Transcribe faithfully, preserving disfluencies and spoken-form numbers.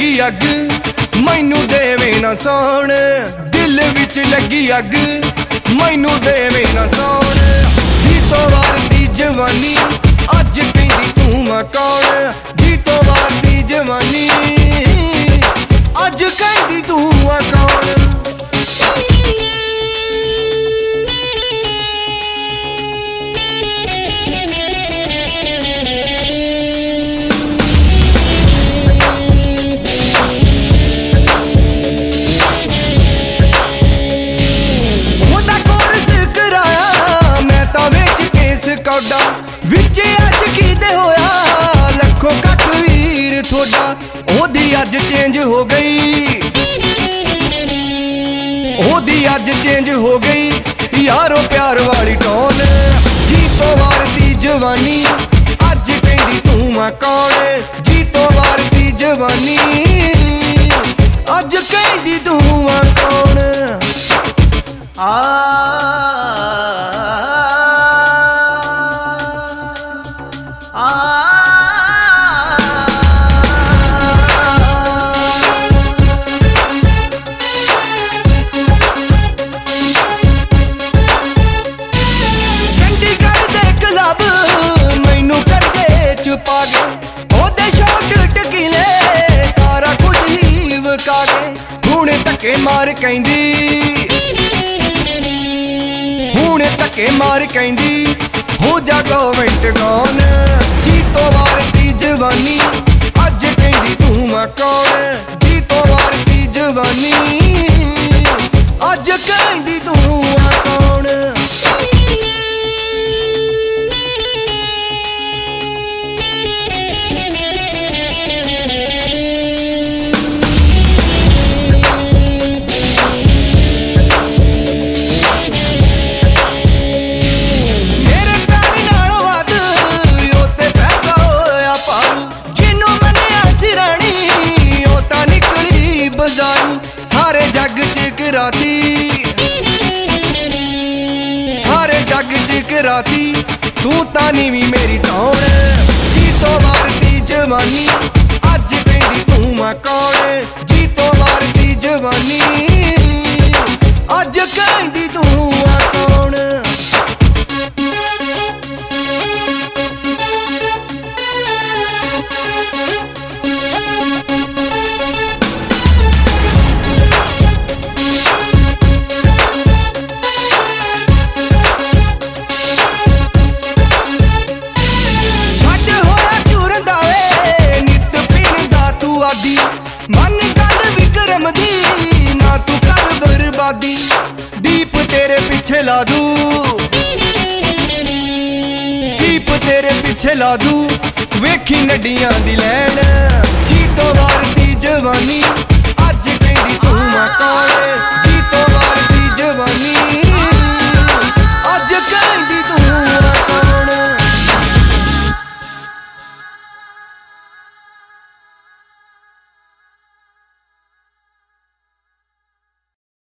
लगी अग मैनू देवे ना सौण, दिल विच लगी अग मैनू देवे ना सौण। जी तो वार दी जवानी अज कहंदी तू मैं कौन, जी तो वार दी जवानी अज कहंदी तू मैं कौन। विचे आशिकी दे होया लखों कख वीर थोड़ा, ओदी अज चेंज हो गई, ओदी अज चेंज हो गई यारो प्यार वाली टोन। जी तो वार दी जवानी अज कहंदी तू मैं कौन, जी तो वार दी जवानी अज कहंदी तू मैं कौन। आ धक्के मार कहंदी, हुण धक्के मार कहंदी हो जा गवर्नमेंट गॉन। जी तो वार दी जवानी अज कहंदी तू मैं कौन, जी तो वार दी जवानी अज कहंदी तू मैं कौन। सारे जग च कराती, सारे जग च कराती तू तानी भी मेरी टौन। जी तो वार दी जवानी अज कहंदी तू मैं कौन, जी तो वार दी जवानी अज कहंदी तू मैं कौन। मन गल विक्रम दी ना तू कर बर्बादी, दीप तेरे पीछे ला दू, दीप तेरे पीछे ला दू वेखी नडियां दी लैन। जी तो वार दी जवानी